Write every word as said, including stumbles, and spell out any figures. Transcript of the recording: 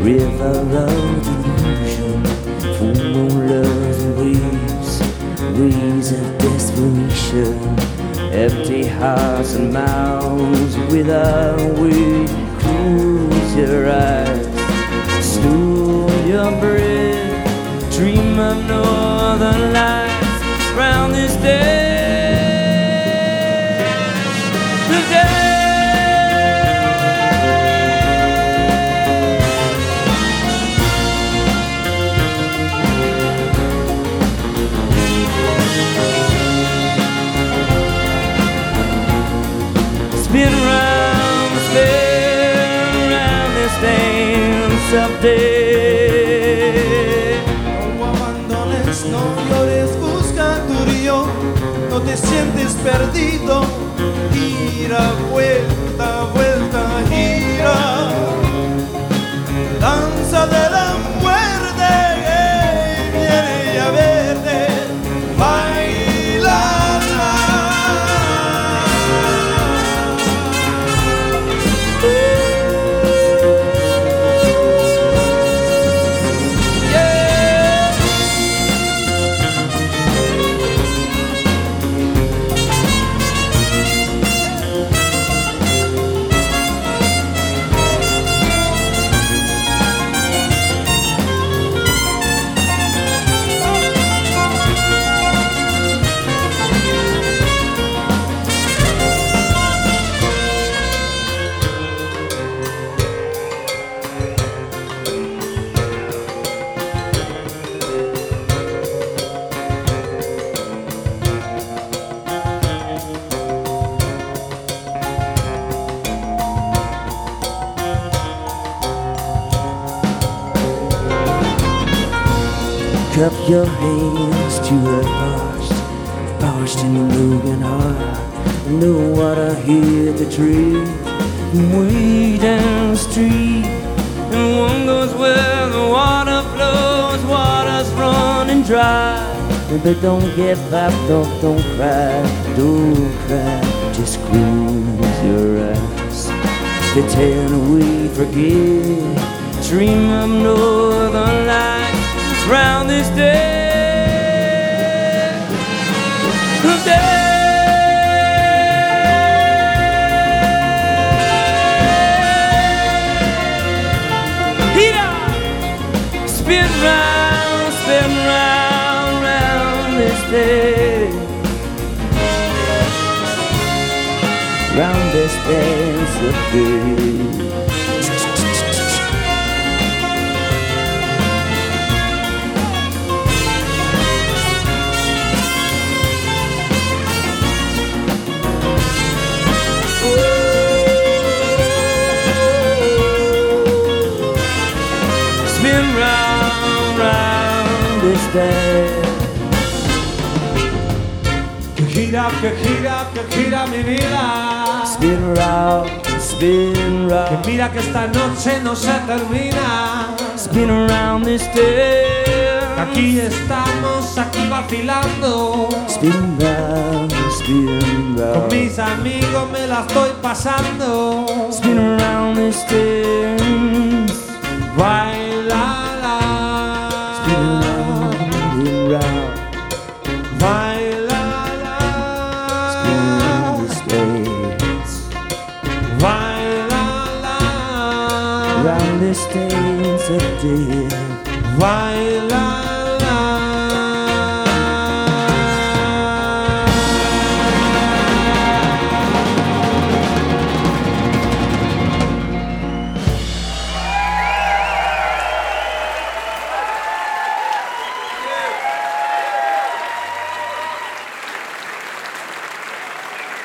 river of delusion, full moon loves and waves, waves of desperation, empty hearts and mouths without weight. Close your eyes, slow your breath, dream of northern lights round this day. The day spin round, spin round this dance of day. No abandones, no llores, busca tu río, no te sientes perdido. Gira, vuelta, vuelta, gira. Danza de la muerte que viene a verte. Baila. Cup your hands to her parched, parched and moving heart. No water here to drink, way down the street. And one goes where the water flows, water's running dry. But don't get back, don't, don't cry, don't cry. Just close your eyes, pretend we forget. Dream of northern lights round this day, the day. Hira, spin round, spin round, round this day, round this dance of day. Spin round, round this day. Que gira, que gira, que gira mi vida. Spin round, spin round. Que mira que esta noche no se termina. Spin around this day. Aquí estamos, aquí vacilando. Spin round, spin round. Con mis amigos me la estoy pasando. Spin around this dance. Baila la. Spin round and round. Baila la. Spin around this dance. Baila la. Round this dance of day. Baila